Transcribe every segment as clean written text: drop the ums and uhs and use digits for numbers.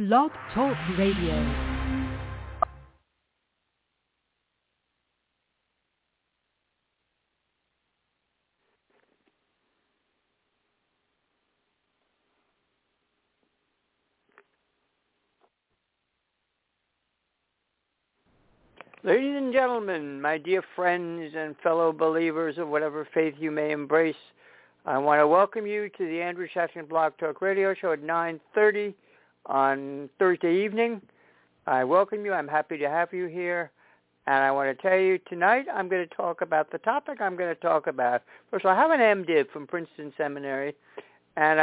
Blog Talk Radio. Ladies and gentlemen, my dear friends and fellow believers of whatever faith you may embrace, I want to welcome you to the Andrew Shachtman Blog Talk Radio Show at 9:30 on Thursday evening. I welcome you. I'm happy to have you here. And I want to tell you tonight I'm going to talk about the topic I'm going to talk about. First of all, I have an MDiv from Princeton Seminary, and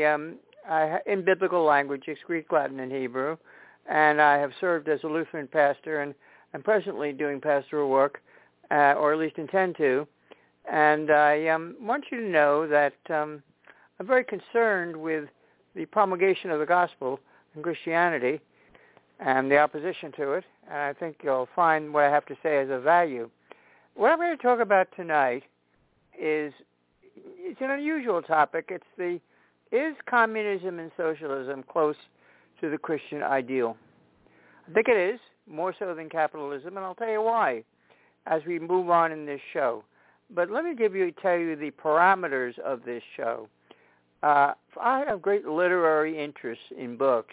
I in biblical languages, Greek, Latin, and Hebrew, and I have served as a Lutheran pastor, and I'm presently doing pastoral work, or at least intend to. And I want you to know that I'm very concerned with the promulgation of the gospel in Christianity and the opposition to it. And I think you'll find what I have to say as of value. What I'm going to talk about tonight it's an unusual topic. Is communism and socialism close to the Christian ideal? I think it is, more so than capitalism, and I'll tell you why as we move on in this show. But let me tell you the parameters of this show. I have great literary interest in books.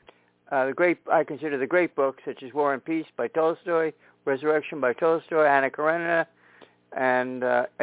I consider the great books such as War and Peace by Tolstoy, Resurrection by Tolstoy, Anna Karenina, and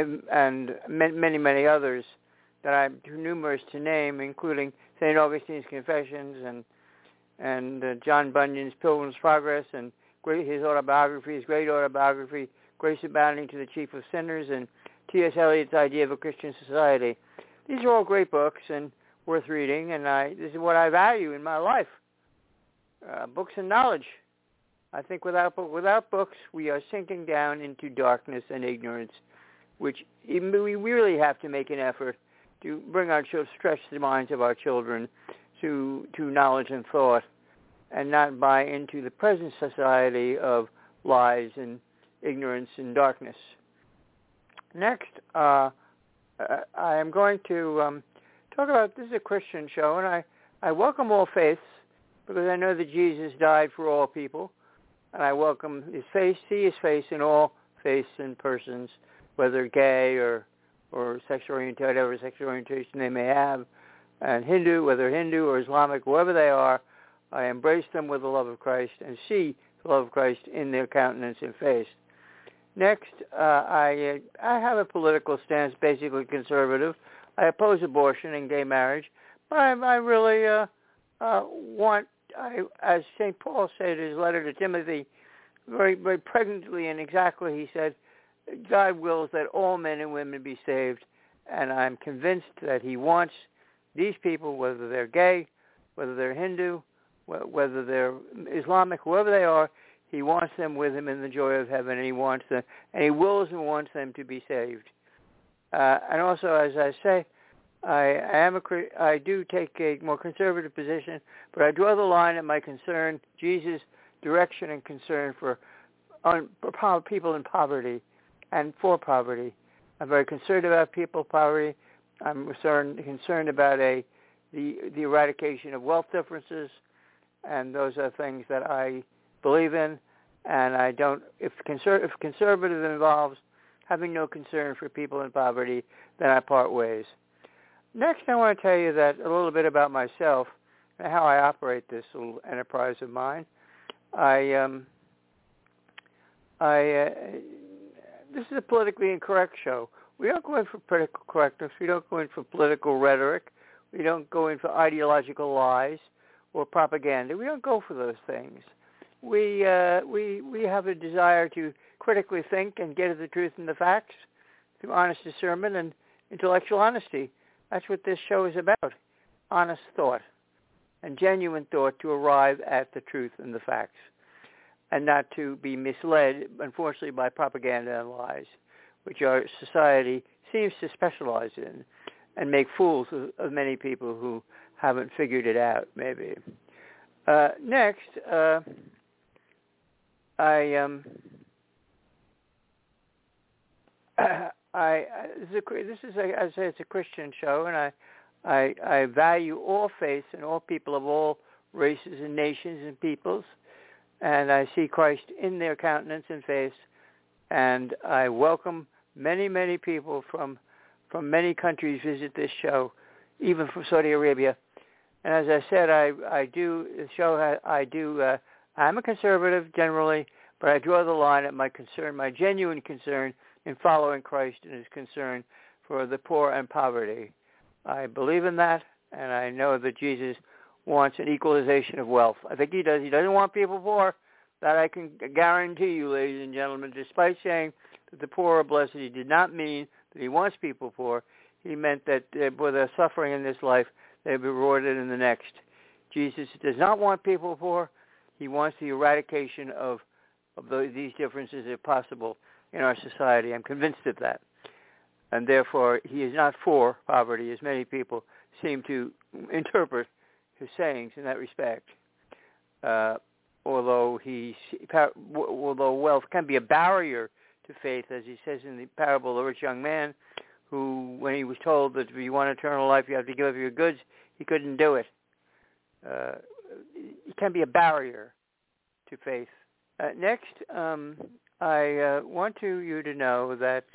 many, many others that I'm too numerous to name, including St. Augustine's Confessions and John Bunyan's Pilgrim's Progress, and his autobiography, his great autobiography, Grace Abounding to the Chief of Sinners, and T.S. Eliot's Idea of a Christian Society. These are all great books and worth reading, and this is what I value in my life, books and knowledge. I think without books, we are sinking down into darkness and ignorance, which we really have to make an effort to bring stretch the minds of our children to knowledge and thought, and not buy into the present society of lies and ignorance and darkness. Next, I am going to talk about, this is a Christian show, and I welcome all faiths because I know that Jesus died for all people, and I welcome see his face in all faiths and persons, whether gay or sexual orientation, whatever sexual orientation they may have, and whether Hindu or Islamic, whoever they are, I embrace them with the love of Christ and see the love of Christ in their countenance and face. Next, I have a political stance, basically conservative. I oppose abortion and gay marriage, but I really as St. Paul said in his letter to Timothy, very, very pregnantly and exactly, he said, God wills that all men and women be saved, and I'm convinced that he wants these people, whether they're gay, whether they're Hindu, whether they're Islamic, whoever they are, he wants them with him in the joy of heaven, and he wills and wants them to be saved. And also, as I say, I do take a more conservative position, but I draw the line at my concern, Jesus' direction and concern for people in poverty and for poverty. I'm very concerned about people in poverty. I'm concerned about the eradication of wealth differences, and those are things that I believe in. And I don't. If conservative involves having no concern for people in poverty, then I part ways. Next, I want to tell you a little bit about myself and how I operate this little enterprise of mine. This is a politically incorrect show. We don't go in for political correctness. We don't go in for political rhetoric. We don't go in for ideological lies or propaganda. We don't go for those things. We have a desire to critically think and get at the truth and the facts through honest discernment and intellectual honesty. That's what this show is about, honest thought and genuine thought to arrive at the truth and the facts, and not to be misled, unfortunately, by propaganda and lies, which our society seems to specialize in and make fools of many people who haven't figured it out, maybe. Next, this is, as I say, it's a Christian show, and I value all faiths and all people of all races and nations and peoples, and I see Christ in their countenance and face, and I welcome many, many people from many countries visit this show, even from Saudi Arabia. And as I said, I'm a conservative generally, but I draw the line at my genuine concern in following Christ and his concern for the poor and poverty. I believe in that, and I know that Jesus wants an equalization of wealth. I think he does. He doesn't want people poor. That I can guarantee you, ladies and gentlemen. Despite saying that the poor are blessed, he did not mean that he wants people poor. He meant that for their suffering in this life, they'll be rewarded in the next. Jesus does not want people poor. He wants the eradication of these differences, if possible, in our society. I'm convinced of that. And therefore, he is not for poverty, as many people seem to interpret his sayings in that respect. Although wealth can be a barrier to faith, as he says in the parable of the rich young man, who, when he was told that if you want eternal life, you have to give up your goods, he couldn't do it. It can be a barrier to faith. Next, I want you to know that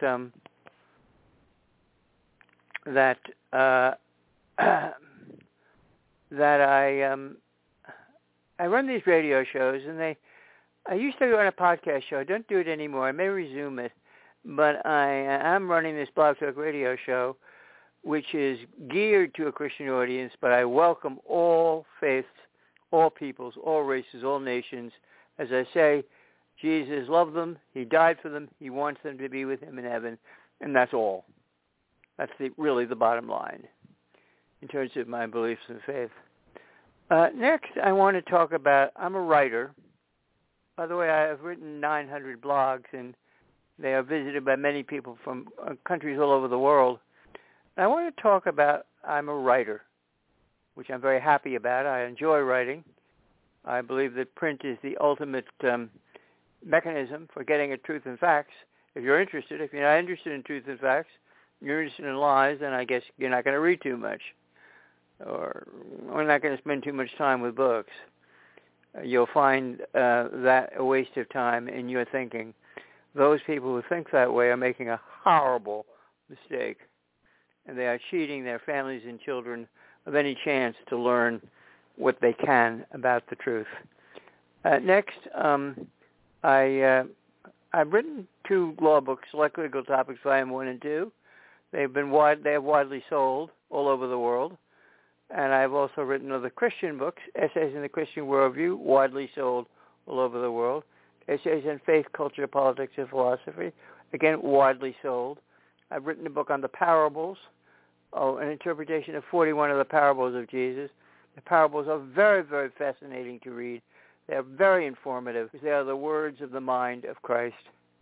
I run these radio shows, and I used to run a podcast show. I don't do it anymore. I may resume it, but I am running this Blog Talk radio show, which is geared to a Christian audience, but I welcome all faiths, all peoples, all races, all nations. As I say, Jesus loved them. He died for them. He wants them to be with him in heaven, and that's all. That's really the bottom line in terms of my beliefs and faith. Next, I want to talk about, I'm a writer. By the way, I have written 900 blogs, and they are visited by many people from countries all over the world. And I want to talk about, I'm a writer, which I'm very happy about. I enjoy writing. I believe that print is the ultimate mechanism for getting at truth and facts. If you're interested, if you're not interested in truth and facts, you're interested in lies, then I guess you're not going to read too much. Or we're not going to spend too much time with books. You'll find that a waste of time in your thinking. Those people who think that way are making a horrible mistake, and they are cheating their families and children of any chance to learn what they can about the truth. Next, I've written 2 law books, Select Legal Topics, Volume 1 and 2. They have widely sold all over the world. And I've also written other Christian books, Essays in the Christian Worldview, widely sold all over the world. Essays in Faith, Culture, Politics, and Philosophy, again, widely sold. I've written a book on the parables, an interpretation of 41 of the parables of Jesus. The parables are very, very fascinating to read. They're very informative. They are the words of the mind of Christ.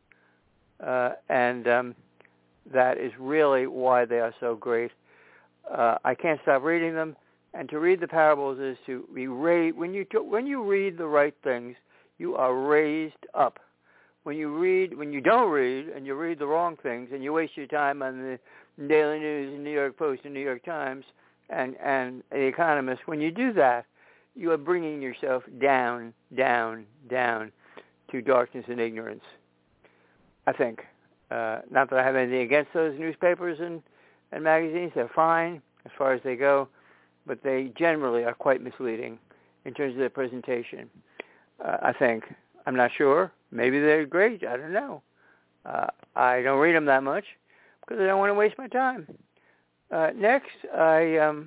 And that is really why they are so great. I can't stop reading them, and to read the parables is to be raised. When you read the right things, you are raised up. When you don't read, and you read the wrong things, and you waste your time on the Daily News and New York Post and New York Times and The Economist, when you do that, you are bringing yourself down, down, down to darkness and ignorance, I think. Not that I have anything against those newspapers and magazines. They're fine as far as they go, but they generally are quite misleading in terms of their presentation, I think. I'm not sure. Maybe they're great. I don't know. I don't read them that much because I don't want to waste my time. Next, I've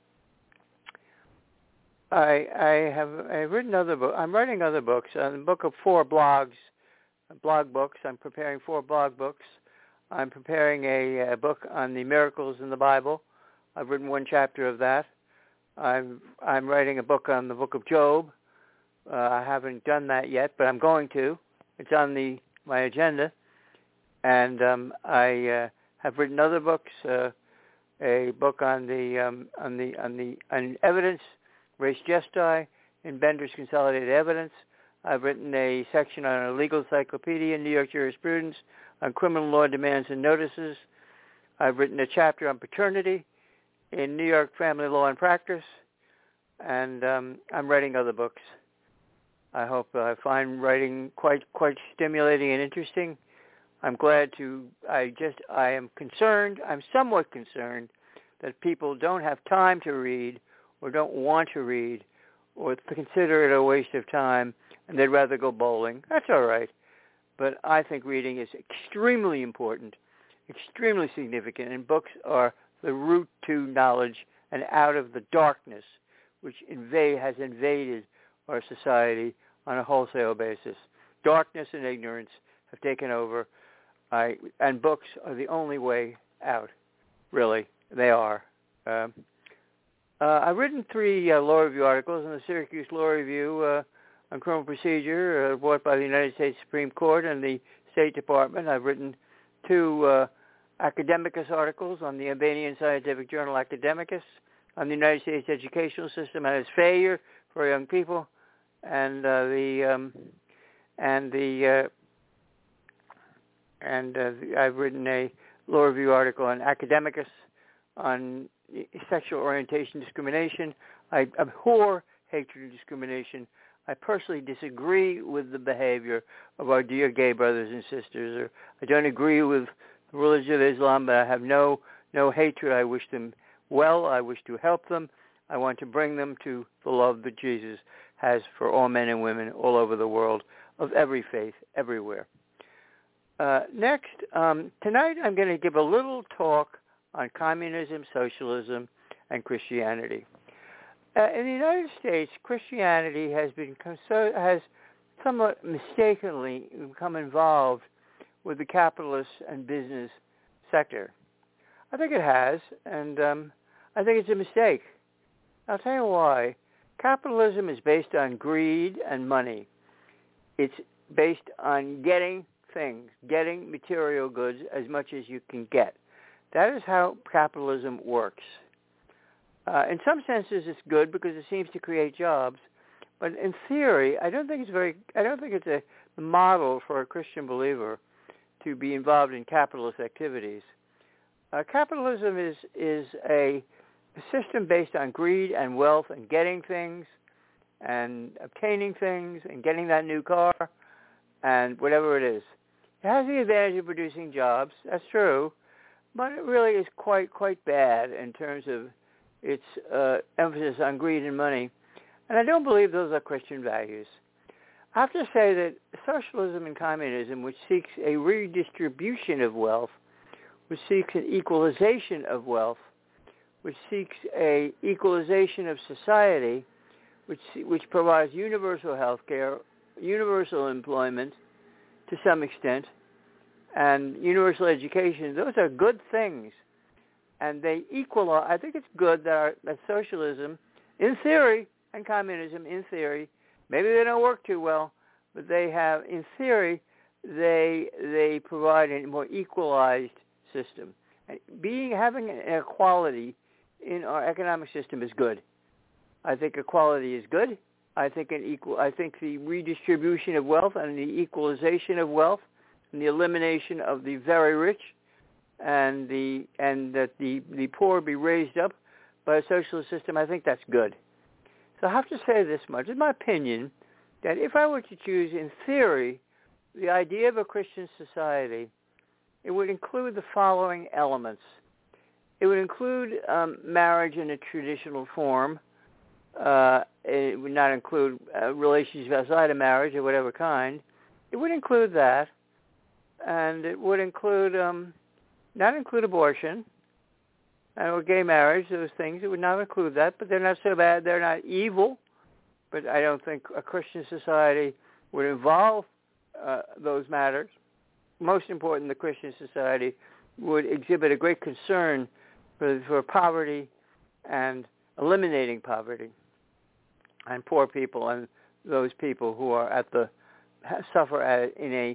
written other books. I'm writing other books. A book of 4 blog books. I'm preparing 4 blog books. I'm preparing a book on the miracles in the Bible. I've written 1 chapter of that. I'm writing a book on the book of Job. I haven't done that yet, but I'm going to. It's on my agenda. And I have written other books. A book on evidence, res gestae, in Bender's Consolidated Evidence. I've written a section on a legal encyclopedia, New York jurisprudence, on criminal law demands and notices. I've written a chapter on paternity in New York Family Law and Practice. and I'm writing other books. I hope I find writing quite stimulating and interesting. I'm glad to. I am concerned. I'm somewhat concerned that people don't have time to read, or don't want to read, or consider it a waste of time, and they'd rather go bowling. That's all right. But I think reading is extremely important, extremely significant, and books are the route to knowledge and out of the darkness which has invaded our society on a wholesale basis. Darkness and ignorance have taken over, and books are the only way out, really. They are. I've written 3 law review articles in the Syracuse Law Review on criminal procedure, brought by the United States Supreme Court and the State Department. I've written 2 Academicus articles on the Albanian scientific journal Academicus, on the United States educational system and its failure for young people, and I've written a law review article on Academicus on sexual orientation discrimination. I abhor hatred and discrimination. I personally disagree with the behavior of our dear gay brothers and sisters. Or I don't agree with the religion of Islam, but I have no hatred. I wish them well. I wish to help them. I want to bring them to the love that Jesus has for all men and women all over the world, of every faith, everywhere. Next, tonight I'm going to give a little talk on communism, socialism, and Christianity. In the United States, Christianity has somewhat mistakenly become involved with the capitalist and business sector. I think it has, and I think it's a mistake. I'll tell you why. Capitalism is based on greed and money. It's based on getting things, getting material goods as much as you can get. That is how capitalism works. In some senses, it's good because it seems to create jobs, but in theory, I don't think it's a model for a Christian believer to be involved in capitalist activities. Capitalism is a system based on greed and wealth and getting things and obtaining things and getting that new car and whatever it is. It has the advantage of producing jobs, that's true, but it really is quite bad in terms of its emphasis on greed and money. And I don't believe those are Christian values. I have to say that socialism and communism, which seeks a redistribution of wealth, which seeks an equalization of wealth, which seeks a equalization of society, which provides universal health care, universal employment to some extent, and universal education, those are good things. And they equalize. I think it's good that socialism, in theory, and communism, in theory, maybe they don't work too well, but they have, in theory, they provide a more equalized system. And having an equality in our economic system is good. I think equality is good. I think the redistribution of wealth and the equalization of wealth and the elimination of the very rich and that the poor be raised up by a socialist system, I think that's good. So I have to say this much. In my opinion, that if I were to choose, in theory, the idea of a Christian society, it would include the following elements. It would include marriage in a traditional form. It would not include relationships outside of marriage of whatever kind. It would include that. And it would include, not include abortion or gay marriage, those things. It would not include that, but they're not so bad. They're not evil. But I don't think a Christian society would involve those matters. Most important, the Christian society would exhibit a great concern for poverty and eliminating poverty and poor people and those people who are suffer in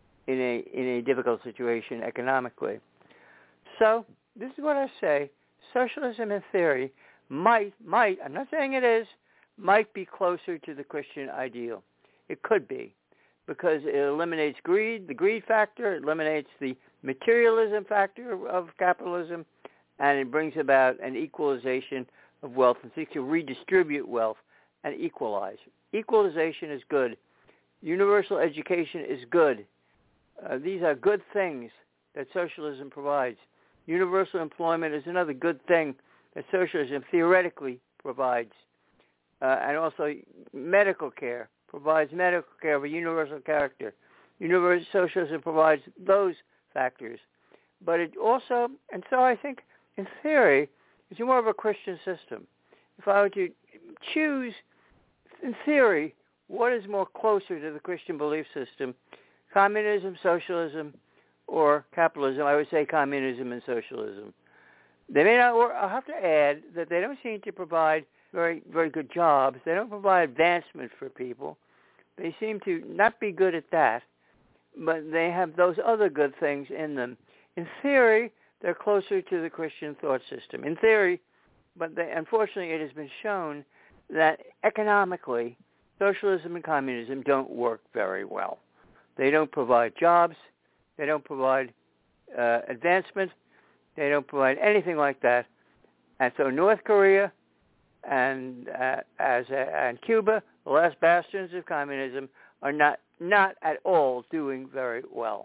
a difficult situation economically. So this is what I say: socialism in theory might, I'm not saying it is, might be closer to the Christian ideal. It could be, because it eliminates greed, the greed factor, it eliminates the materialism factor of capitalism, and it brings about an equalization of wealth and seeks to redistribute wealth and equalize. Equalization is good. Universal education is good. These are good things that socialism provides. Universal employment is another good thing that socialism theoretically provides. And also medical care provides medical care of a universal character. Universal socialism provides those factors. But it also, and so I think in theory, it's more of a Christian system. If I were to choose, in theory, what is more closer to the Christian belief system, communism, socialism, or capitalism, I would say communism and socialism. They may not work. I'll have to add that they don't seem to provide very, very good jobs. They don't provide advancement for people. They seem to not be good at that, but they have those other good things in them. In theory, they're closer to the Christian thought system. In theory, but unfortunately it has been shown that economically, socialism and communism don't work very well. They don't provide jobs. They don't provide advancement. They don't provide anything like that. And so North Korea and Cuba, the last bastions of communism, are not at all doing very well.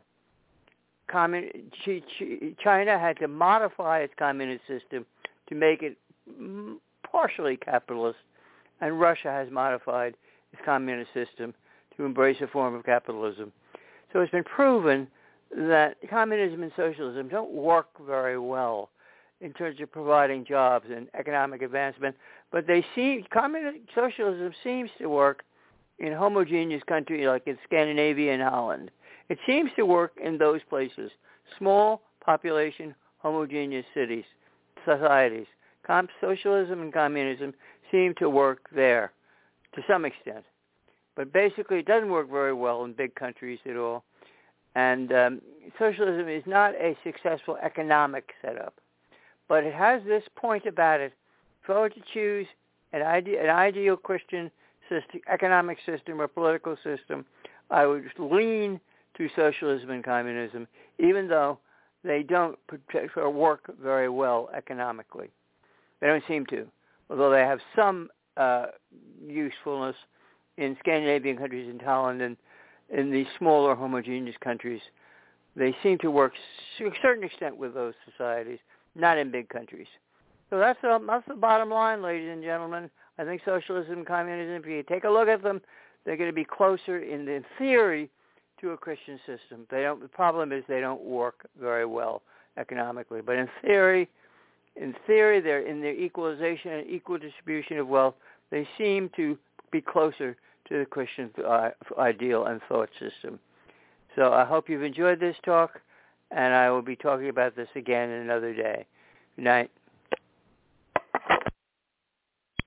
China had to modify its communist system to make it partially capitalist, and Russia has modified its communist system to embrace a form of capitalism. So it's been proven that communism and socialism don't work very well in terms of providing jobs and economic advancement, but socialism seems to work in homogeneous countries like in Scandinavia and Holland. It seems to work in those places, small population, homogeneous societies. Socialism and communism seem to work there to some extent. But basically it doesn't work very well in big countries at all. And socialism is not a successful economic setup. But it has this point about it. If I were to choose an ideal Christian system, economic system or political system, I would lean to socialism and communism, even though they don't work very well economically. They don't seem to, although they have some usefulness in Scandinavian countries, in Holland, and in these smaller homogeneous countries. They seem to work to a certain extent with those societies, not in big countries. So that's the bottom line, ladies and gentlemen. I think socialism and communism, if you take a look at them, they're going to be closer in theory to a Christian system. The problem is they don't work very well economically. But in theory, they're in their equalization and equal distribution of wealth. They seem to be closer to the Christian ideal and thought system. So I hope you've enjoyed this talk, and I will be talking about this again another day. Good night.